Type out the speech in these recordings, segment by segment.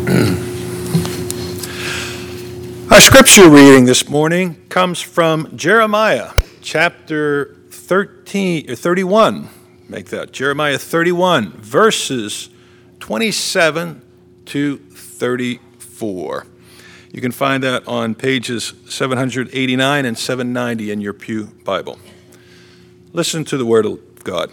Our scripture reading this morning comes from Jeremiah chapter 31. Make that Jeremiah 31, verses 27 to 34. You can find that on pages 789 and 790 in your Pew Bible. Listen to the word of God.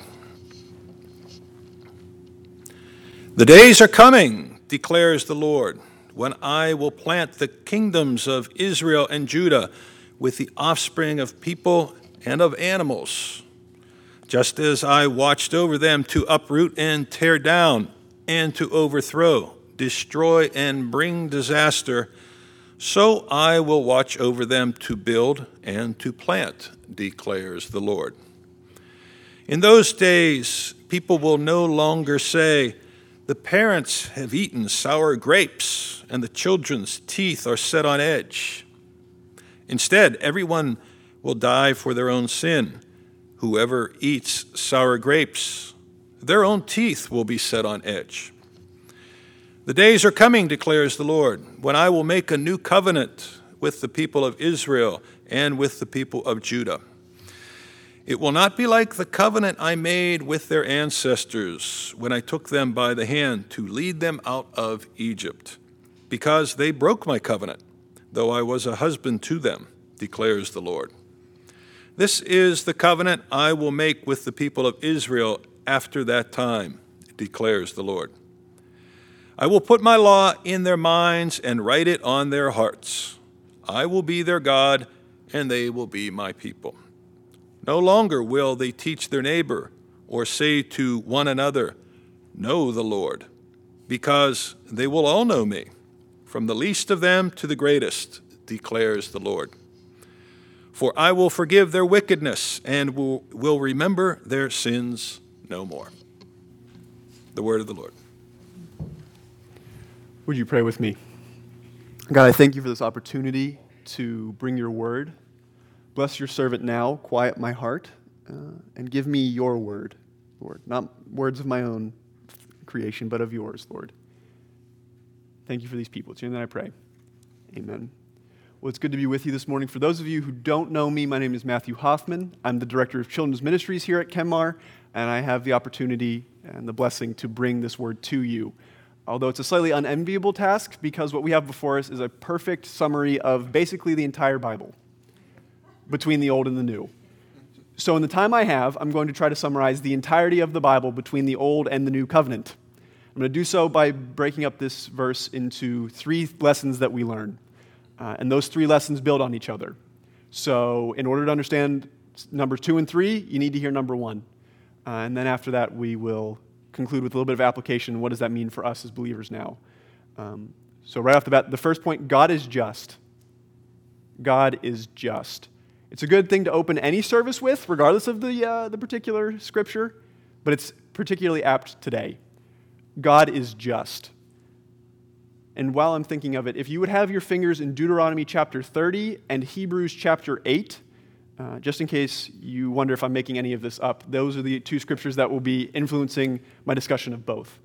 The days are coming, declares the Lord, when I will plant the kingdoms of Israel and Judah with the offspring of people and of animals. Just as I watched over them to uproot and tear down and to overthrow, destroy and bring disaster, so I will watch over them to build and to plant, declares the Lord. In those days, people will no longer say, the parents have eaten sour grapes, and the children's teeth are set on edge. Instead, everyone will die for their own sin. Whoever eats sour grapes, their own teeth will be set on edge. The days are coming, declares the Lord, when I will make a new covenant with the people of Israel and with the people of Judah. It will not be like the covenant I made with their ancestors when I took them by the hand to lead them out of Egypt, because they broke my covenant, though I was a husband to them, declares the Lord. This is the covenant I will make with the people of Israel after that time, declares the Lord. I will put my law in their minds and write it on their hearts. I will be their God, and they will be my people. No longer will they teach their neighbor or say to one another, know the Lord, because they will all know me, from the least of them to the greatest, declares the Lord. For I will forgive their wickedness and will remember their sins no more. The word of the Lord. Would you pray with me? God, I thank you for this opportunity to bring your word. Bless your servant now, quiet my heart, and give me your word, Lord. Not words of my own creation, but of yours, Lord. Thank you for these people. It's your name that I pray. Amen. Well, it's good to be with you this morning. For those of you who don't know me, my name is Matthew Hoffman. I'm the Director of Children's Ministries here at Kenmar, and I have the opportunity and the blessing to bring this word to you. Although it's a slightly unenviable task, because what we have before us is a perfect summary of basically the entire Bible, between the Old and the New. So in the time I have, I'm going to try to summarize the entirety of the Bible between the Old and the New Covenant. I'm going to do so by breaking up this verse into 3 lessons that we learn. And those 3 lessons build on each other. So in order to understand numbers 2 and 3, you need to hear number 1. And then after that, we will conclude with a little bit of application. What does that mean for us as believers now? So right off the bat, the first point, God is just. God is just. It's a good thing to open any service with, regardless of the particular scripture, but it's particularly apt today. God is just. And while I'm thinking of it, if you would have your fingers in Deuteronomy chapter 30 and Hebrews chapter 8, just in case you wonder if I'm making any of this up, those are the 2 scriptures that will be influencing my discussion of both.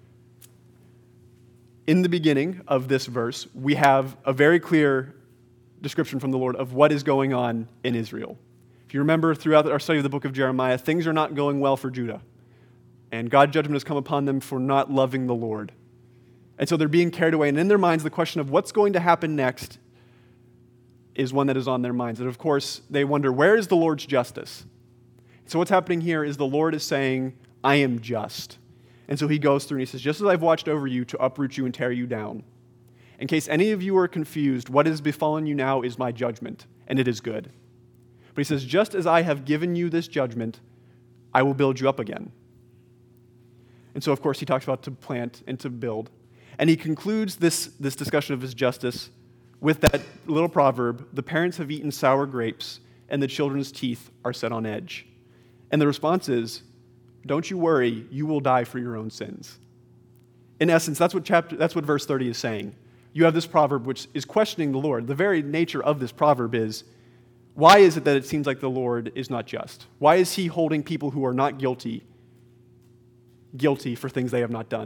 In the beginning of this verse, we have a very clear description from the Lord of what is going on in Israel. If you remember throughout our study of the book of Jeremiah, things are not going well for Judah. And God's judgment has come upon them for not loving the Lord. And so they're being carried away. And in their minds, the question of what's going to happen next is one that is on their minds. And of course, they wonder, where is the Lord's justice? So what's happening here is the Lord is saying, I am just. And so he goes through and he says, just as I've watched over you to uproot you and tear you down. In case any of you are confused, what has befallen you now is my judgment, and it is good. But he says, just as I have given you this judgment, I will build you up again. And so, of course, he talks about to plant and to build. And he concludes this discussion of his justice with that little proverb, the parents have eaten sour grapes, and the children's teeth are set on edge. And the response is, don't you worry, you will die for your own sins. In essence, that's what verse 30 is saying. You have this proverb which is questioning the Lord. The very nature of this proverb is, why is it that it seems like the Lord is not just? Why is he holding people who are not guilty for things they have not done?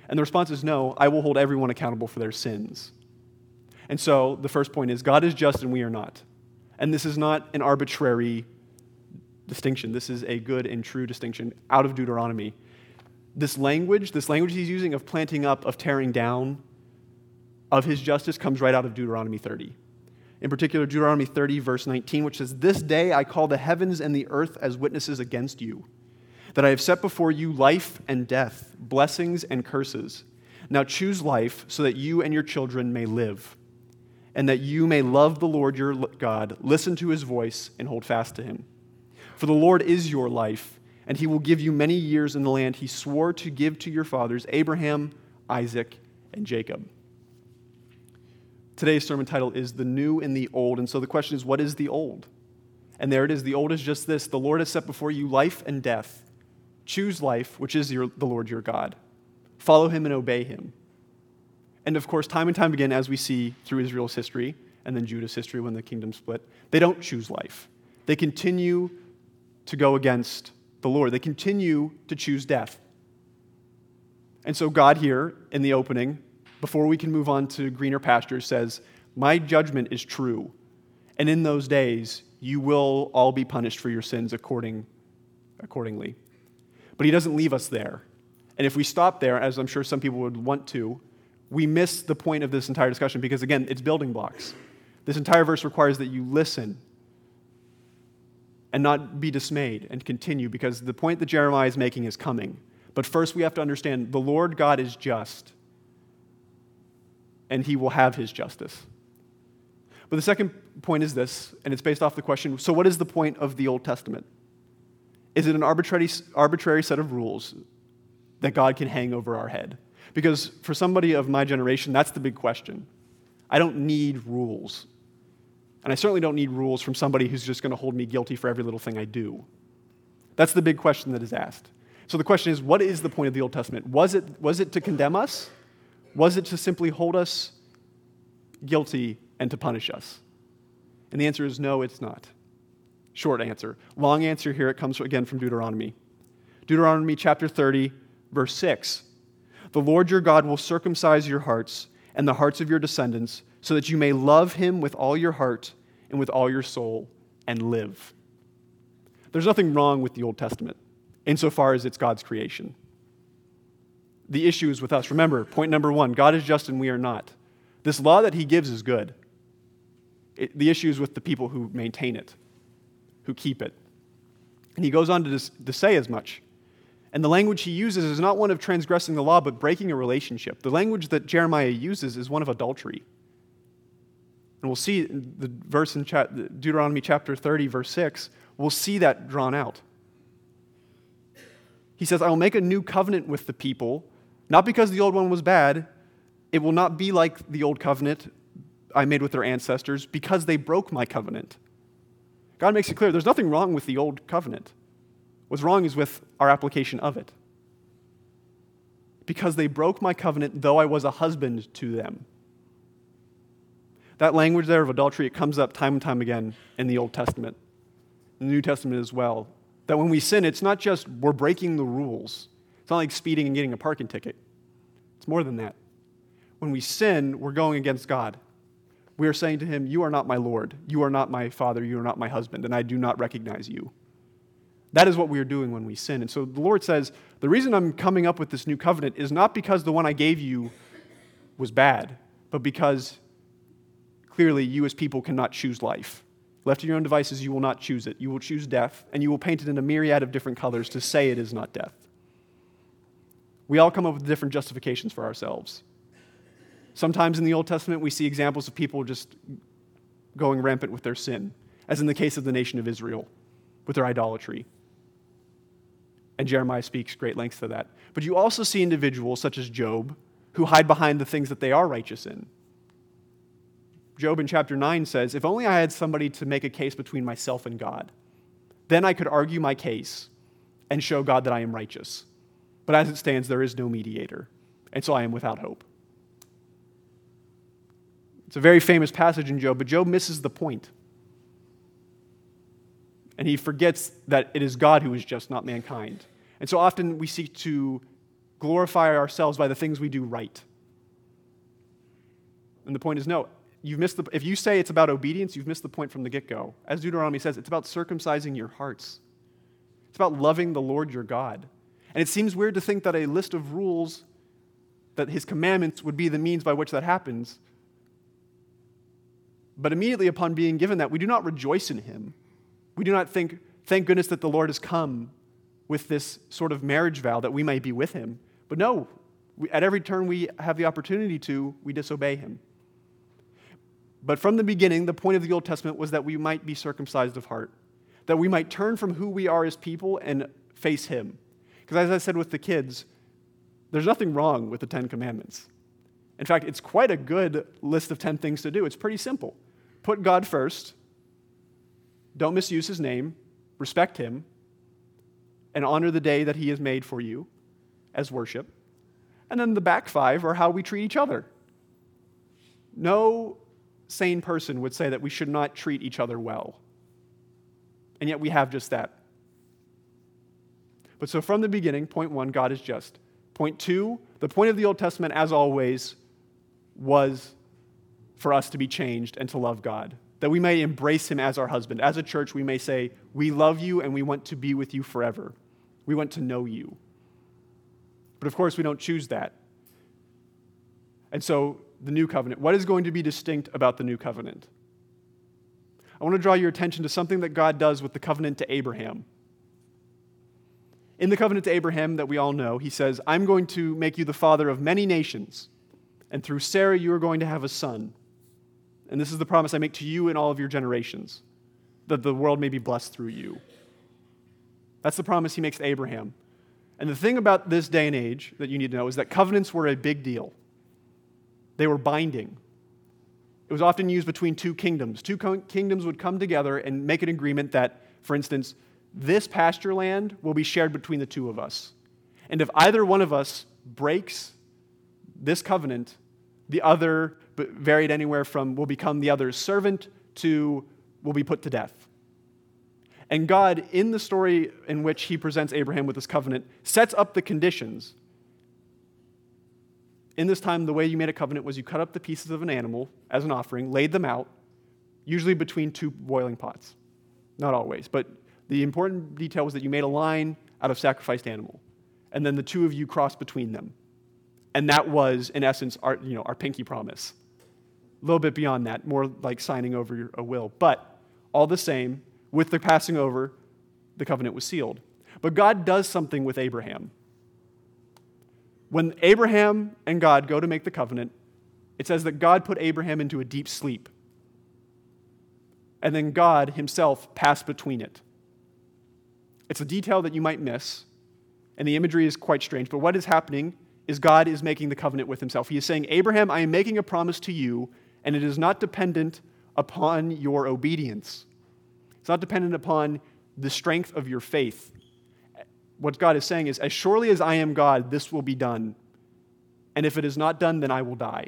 And the response is no, I will hold everyone accountable for their sins. And so the first point is God is just and we are not. And this is not an arbitrary distinction. This is a good and true distinction out of Deuteronomy. This language he's using of planting up, of tearing down, of his justice comes right out of Deuteronomy 30. In particular, Deuteronomy 30, verse 19, which says, "This day I call the heavens and the earth as witnesses against you, that I have set before you life and death, blessings and curses. Now choose life so that you and your children may live, and that you may love the Lord your God, listen to his voice, and hold fast to him. For the Lord is your life, and he will give you many years in the land he swore to give to your fathers, Abraham, Isaac, and Jacob." Today's sermon title is The New and the Old, and so the question is, what is the old? And there it is. The old is just this: the Lord has set before you life and death. Choose life, which is the Lord your God. Follow him and obey him. And of course, time and time again, as we see through Israel's history and then Judah's history when the kingdom split, they don't choose life. They continue to go against the Lord. They continue to choose death. And so God here in the opening, before we can move on to greener pastures, says, my judgment is true. And in those days, you will all be punished for your sins accordingly. But he doesn't leave us there. And if we stop there, as I'm sure some people would want to, we miss the point of this entire discussion because, again, it's building blocks. This entire verse requires that you listen and not be dismayed and continue, because the point that Jeremiah is making is coming. But first we have to understand the Lord God is just, and he will have his justice. But the second point is this, and it's based off the question, so what is the point of the Old Testament? Is it an arbitrary set of rules that God can hang over our head? Because for somebody of my generation, that's the big question. I don't need rules. And I certainly don't need rules from somebody who's just going to hold me guilty for every little thing I do. That's the big question that is asked. So the question is, what is the point of the Old Testament? Was it to condemn us? Was it to simply hold us guilty and to punish us? And the answer is no, it's not. Short answer. Long answer here, it comes again from Deuteronomy. Deuteronomy chapter 30, verse 6. The Lord your God will circumcise your hearts and the hearts of your descendants, so that you may love him with all your heart and with all your soul and live. There's nothing wrong with the Old Testament insofar as it's God's creation. The issue is with us. Remember, point number one, God is just and we are not. This law that he gives is good. The issue is with the people who maintain it, who keep it. And he goes on to say as much. And the language he uses is not one of transgressing the law, but breaking a relationship. The language that Jeremiah uses is one of adultery. And we'll see the verse in Deuteronomy chapter 30, verse 6, we'll see that drawn out. He says, I will make a new covenant with the people, not because the old one was bad. It will not be like the old covenant I made with their ancestors, because they broke my covenant. God makes it clear there's nothing wrong with the old covenant. What's wrong is with our application of it. Because they broke my covenant, though I was a husband to them. That language there of adultery, it comes up time and time again in the Old Testament, in the New Testament as well. That when we sin, it's not just we're breaking the rules. It's not like speeding and getting a parking ticket. It's more than that. When we sin, we're going against God. We are saying to him, you are not my Lord, you are not my father, you are not my husband, and I do not recognize you. That is what we are doing when we sin. And so the Lord says, the reason I'm coming up with this new covenant is not because the one I gave you was bad, but because clearly you as people cannot choose life. Left to your own devices, you will not choose it. You will choose death, and you will paint it in a myriad of different colors to say it is not death. We all come up with different justifications for ourselves. Sometimes in the Old Testament, we see examples of people just going rampant with their sin, as in the case of the nation of Israel, with their idolatry. And Jeremiah speaks great lengths to that. But you also see individuals such as Job, who hide behind the things that they are righteous in. Job in chapter 9 says, if only I had somebody to make a case between myself and God, then I could argue my case and show God that I am righteous. But as it stands, there is no mediator, and so I am without hope. It's a very famous passage in Job, but Job misses the point. And he forgets that it is God who is just, not mankind. And so often we seek to glorify ourselves by the things we do right. And the point is, no, if you say it's about obedience, you've missed the point from the get-go. As Deuteronomy says, it's about circumcising your hearts. It's about loving the Lord your God. And it seems weird to think that a list of rules, that his commandments would be the means by which that happens. But immediately upon being given that, we do not rejoice in him. We do not think, thank goodness that the Lord has come with this sort of marriage vow that we might be with him. But no, at every turn we have the opportunity to, we disobey him. But from the beginning, the point of the Old Testament was that we might be circumcised of heart, that we might turn from who we are as people and face him. Because as I said with the kids, there's nothing wrong with the 10 Commandments. In fact, it's quite a good list of 10 things to do. It's pretty simple. Put God first, don't misuse his name, respect him, and honor the day that he has made for you as worship. And then the back 5 are how we treat each other. No sane person would say that we should not treat each other well. And yet we have just that. But so from the beginning, point 1, God is just. Point 2, the point of the Old Testament, as always, was for us to be changed and to love God, that we may embrace him as our husband. As a church, we may say, we love you and we want to be with you forever. We want to know you. But of course, we don't choose that. And so, the new covenant. What is going to be distinct about the new covenant? I want to draw your attention to something that God does with the covenant to Abraham. In the covenant to Abraham that we all know, he says, I'm going to make you the father of many nations, and through Sarah you are going to have a son. And this is the promise I make to you and all of your generations, that the world may be blessed through you. That's the promise he makes to Abraham. And the thing about this day and age that you need to know is that covenants were a big deal. They were binding. It was often used between two kingdoms. Two kingdoms would come together and make an agreement that, for instance, this pasture land will be shared between the two of us. And if either one of us breaks this covenant, the other, varied anywhere from will become the other's servant to will be put to death. And God, in the story in which he presents Abraham with this covenant, sets up the conditions. In this time, the way you made a covenant was you cut up the pieces of an animal as an offering, laid them out, usually between 2 boiling pots. Not always, but the important detail was that you made a line out of sacrificed animal, and then the 2 of you crossed between them. And that was, in essence, our pinky promise. A little bit beyond that, more like signing over a will. But all the same, with the passing over, the covenant was sealed. But God does something with Abraham. When Abraham and God go to make the covenant, it says that God put Abraham into a deep sleep. And then God himself passed between it. It's a detail that you might miss, and the imagery is quite strange, but what is happening is God is making the covenant with himself. He is saying, Abraham, I am making a promise to you, and it is not dependent upon your obedience. It's not dependent upon the strength of your faith. What God is saying is, as surely as I am God, this will be done. And if it is not done, then I will die.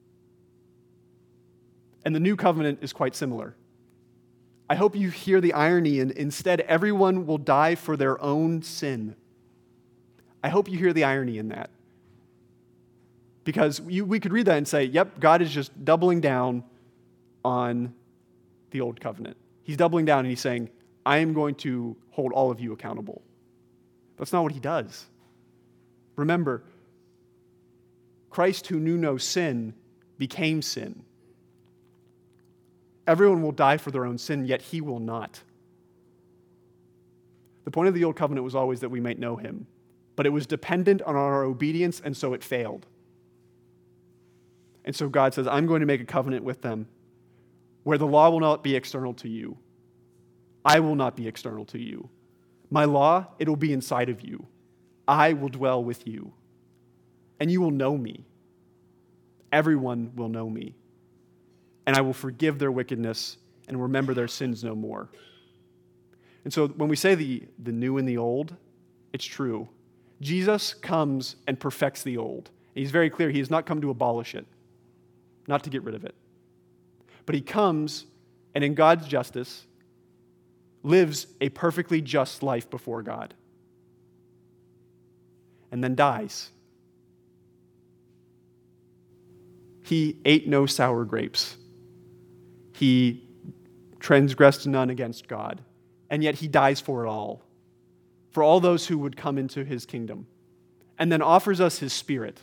And the new covenant is quite similar. I hope you hear the irony, and instead everyone will die for their own sin. I hope you hear the irony in that. Because we could read that and say, yep, God is just doubling down on the old covenant. He's doubling down and he's saying, I am going to hold all of you accountable. That's not what he does. Remember, Christ, who knew no sin, became sin. Everyone will die for their own sin, yet he will not. The point of the old covenant was always that we might know him, but it was dependent on our obedience, and so it failed. And so God says, I'm going to make a covenant with them where the law will not be external to you. I will not be external to you. My law, it will be inside of you. I will dwell with you. And you will know me. Everyone will know me. And I will forgive their wickedness and remember their sins no more. And so when we say the new and the old, it's true. Jesus comes and perfects the old. And he's very clear, he has not come to abolish it, not to get rid of it. But he comes, and in God's justice, lives a perfectly just life before God. And then dies He ate no sour grapes. He transgressed none against God. And yet he dies for it all, for all those who would come into his kingdom, and then offers us his Spirit,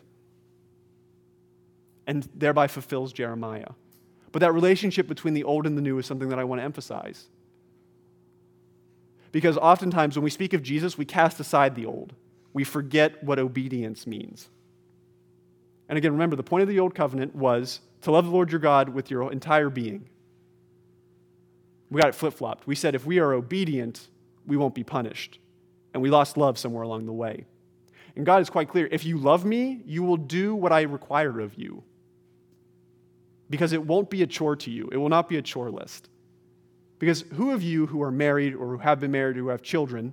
and thereby fulfills Jeremiah. But that relationship between the old and the new is something that I want to emphasize. Because oftentimes when we speak of Jesus, we cast aside the old. We forget what obedience means. And again, remember, the point of the old covenant was to love the Lord your God with your entire being. We got it flip-flopped. We said if we are obedient, we won't be punished. And we lost love somewhere along the way. And God is quite clear. If you love me, you will do what I require of you. Because it won't be a chore to you. It will not be a chore list. Because who of you who are married or who have been married or who have children,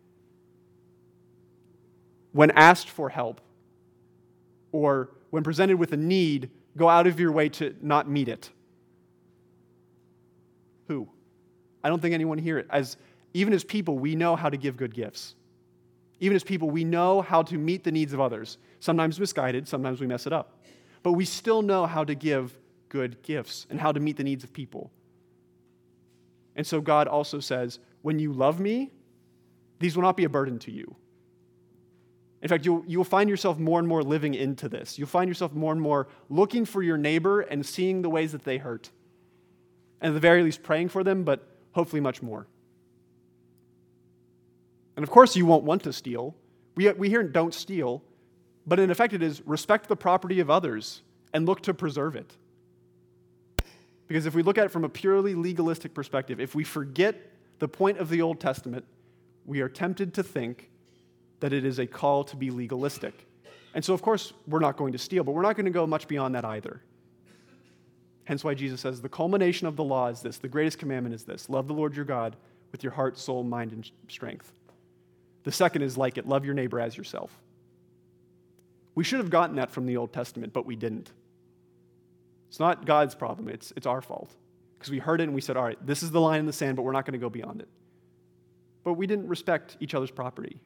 when asked for help or when presented with a need, go out of your way to not meet it? Who? I don't think anyone here. Even as people, we know how to give good gifts. Even as people, we know how to meet the needs of others. Sometimes misguided, sometimes we mess it up. But we still know how to give good gifts and how to meet the needs of people. And so God also says, when you love me, these will not be a burden to you. In fact, you'll find yourself more and more living into this. You'll find yourself more and more looking for your neighbor and seeing the ways that they hurt. And at the very least, praying for them, but hopefully much more. And of course, you won't want to steal. We hear don't steal, but in effect it is respect the property of others and look to preserve it. Because if we look at it from a purely legalistic perspective, if we forget the point of the Old Testament, we are tempted to think that it is a call to be legalistic. And so, of course, we're not going to steal, but we're not going to go much beyond that either. Hence why Jesus says the culmination of the law is this, the greatest commandment is this, love the Lord your God with your heart, soul, mind, and strength. The second is like it, love your neighbor as yourself. We should have gotten that from the Old Testament, but we didn't. It's not God's problem, it's our fault. Because we heard it and we said, all right, this is the line in the sand, but we're not going to go beyond it. But we didn't respect each other's property.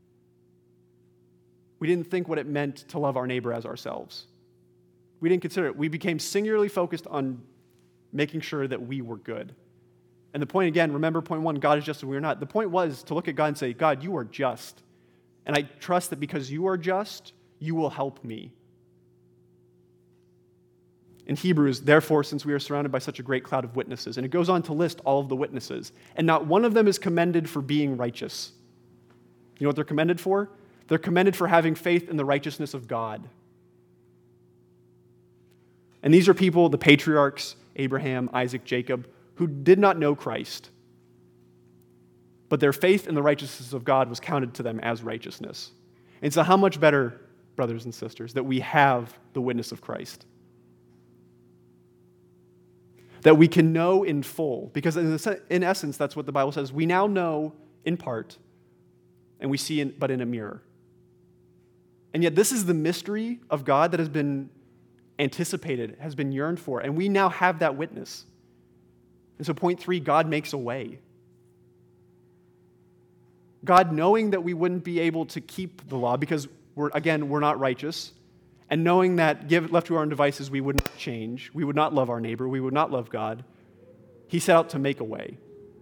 We didn't think what it meant to love our neighbor as ourselves. We didn't consider it. We became singularly focused on making sure that we were good. And the point, again, remember point one, God is just and we are not. The point was to look at God and say, God, you are just. And I trust that because you are just, you will help me. In Hebrews, therefore, since we are surrounded by such a great cloud of witnesses, and it goes on to list all of the witnesses, and not one of them is commended for being righteous. You know what they're commended for? They're commended for having faith in the righteousness of God. And these are people, the patriarchs, Abraham, Isaac, Jacob, who did not know Christ. But their faith in the righteousness of God was counted to them as righteousness. And so how much better, brothers and sisters, that we have the witness of Christ. That we can know in full. Because in essence, that's what the Bible says. We now know in part, and we see but in a mirror. And yet this is the mystery of God that has been anticipated, has been yearned for, and we now have that witness. And so point three, God makes a way. God, knowing that we wouldn't be able to keep the law because, we're not righteous, and knowing that left to our own devices, we would not change, we would not love our neighbor, we would not love God, he set out to make a way.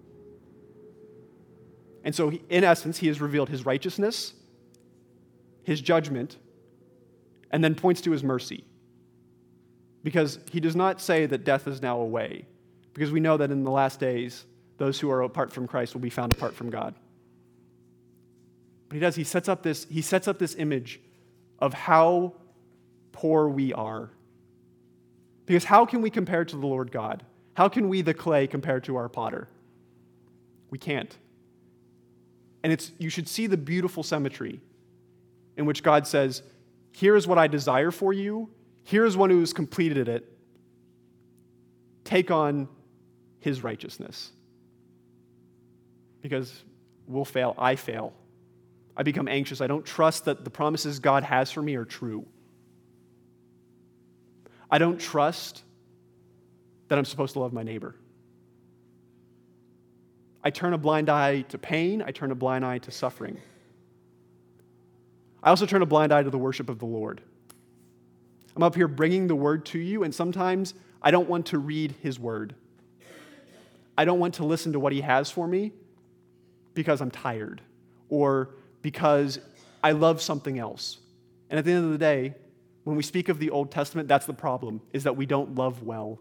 And so, in essence, he has revealed his righteousness, his judgment, and then points to his mercy. Because he does not say that death is now away, because we know that in the last days, those who are apart from Christ will be found apart from God. But he sets up this image of how poor we are. Because how can we compare to the Lord God? How can we, the clay, compare to our potter? We can't. And you should see the beautiful symmetry in which God says, here is what I desire for you. Here is one who has completed it. Take on his righteousness. Because we'll fail. I fail. I become anxious. I don't trust that the promises God has for me are true. I don't trust that I'm supposed to love my neighbor. I turn a blind eye to pain. I turn a blind eye to suffering. I also turn a blind eye to the worship of the Lord. I'm up here bringing the word to you, and sometimes I don't want to read his word. I don't want to listen to what he has for me because I'm tired or because I love something else. And at the end of the day, when we speak of the Old Testament, that's the problem, is that we don't love well.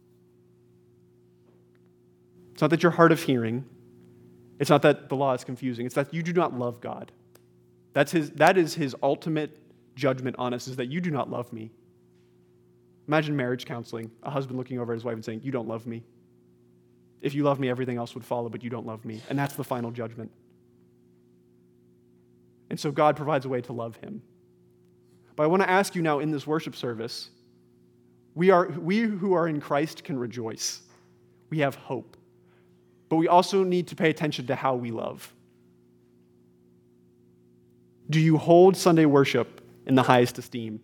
It's not that you're hard of hearing. It's not that the law is confusing. It's that you do not love God. That is his ultimate judgment on us, is that you do not love me. Imagine marriage counseling, a husband looking over at his wife and saying, you don't love me. If you love me, everything else would follow, but you don't love me. And that's the final judgment. And so God provides a way to love him. But I want to ask you now in this worship service, we who are in Christ can rejoice. We have hope. But we also need to pay attention to how we love. Do you hold Sunday worship in the highest esteem?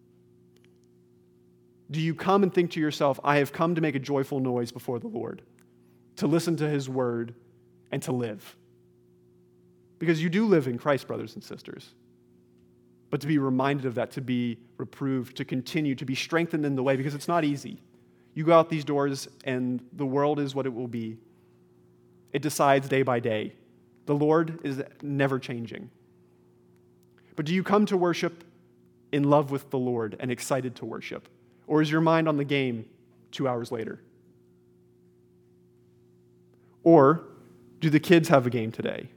Do you come and think to yourself, I have come to make a joyful noise before the Lord, to listen to his word, and to live? Because you do live in Christ, brothers and sisters. But to be reminded of that, to be reproved, to continue, to be strengthened in the way, because it's not easy. You go out these doors and the world is what it will be. It decides day by day. The Lord is never changing. But do you come to worship in love with the Lord and excited to worship? Or is your mind on the game 2 hours later? Or do the kids have a game today?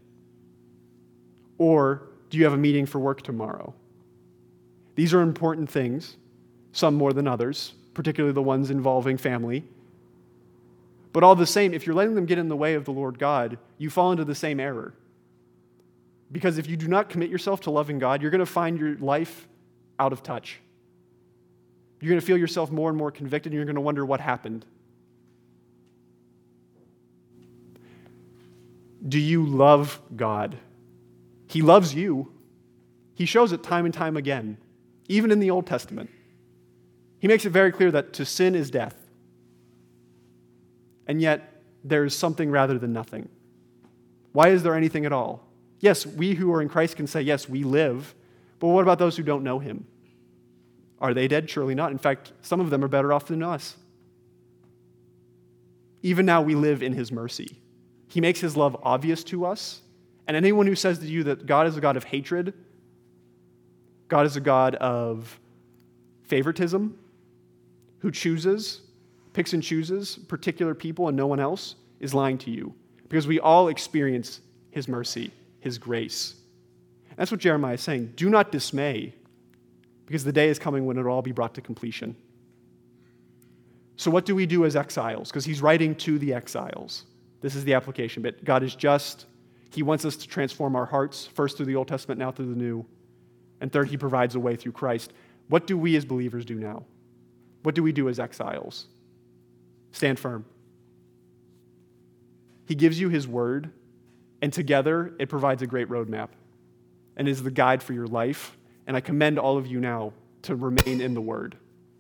Or do you have a meeting for work tomorrow? These are important things, some more than others, particularly the ones involving family. But all the same, if you're letting them get in the way of the Lord God, you fall into the same error. Because if you do not commit yourself to loving God, you're going to find your life out of touch. You're going to feel yourself more and more convicted, and you're going to wonder what happened. Do you love God? He loves you. He shows it time and time again, even in the Old Testament. He makes it very clear that to sin is death. And yet, there is something rather than nothing. Why is there anything at all? Yes, we who are in Christ can say, yes, we live, but what about those who don't know him? Are they dead? Surely not. In fact, some of them are better off than us. Even now, we live in his mercy. He makes his love obvious to us, and anyone who says to you that God is a God of hatred, God is a God of favoritism, who picks and chooses particular people and no one else, is lying to you. Because we all experience his mercy, his grace. And that's what Jeremiah is saying. Do not dismay, because the day is coming when it will all be brought to completion. So what do we do as exiles? Because he's writing to the exiles. This is the application bit. God is just. He wants us to transform our hearts, first through the Old Testament, now through the New. And third, he provides a way through Christ. What do we as believers do now? What do we do as exiles? Stand firm. He gives you his word, and together it provides a great roadmap and is the guide for your life. And I commend all of you now to remain in the word.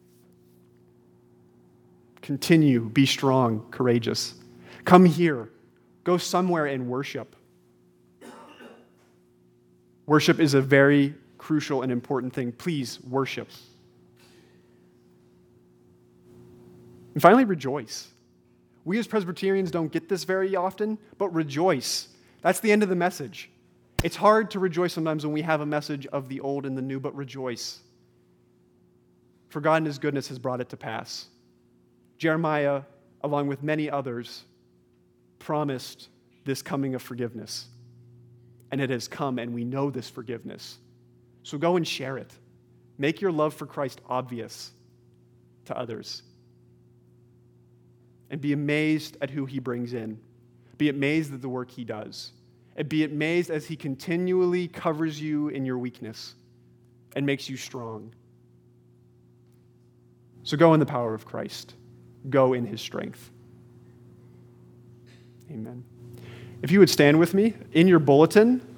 Continue, be strong, courageous. Come here. Go somewhere and worship. Worship is a very crucial and important thing. Please worship. And finally, rejoice. We as Presbyterians don't get this very often, but rejoice. That's the end of the message. It's hard to rejoice sometimes when we have a message of the old and the new, but rejoice. For God in his goodness has brought it to pass. Jeremiah, along with many others, promised this coming of forgiveness. And it has come, and we know this forgiveness. So go and share it. Make your love for Christ obvious to others. And be amazed at who he brings in. Be amazed at the work he does. And be amazed as he continually covers you in your weakness and makes you strong. So go in the power of Christ. Go in his strength. Amen. If you would stand with me, in your bulletin,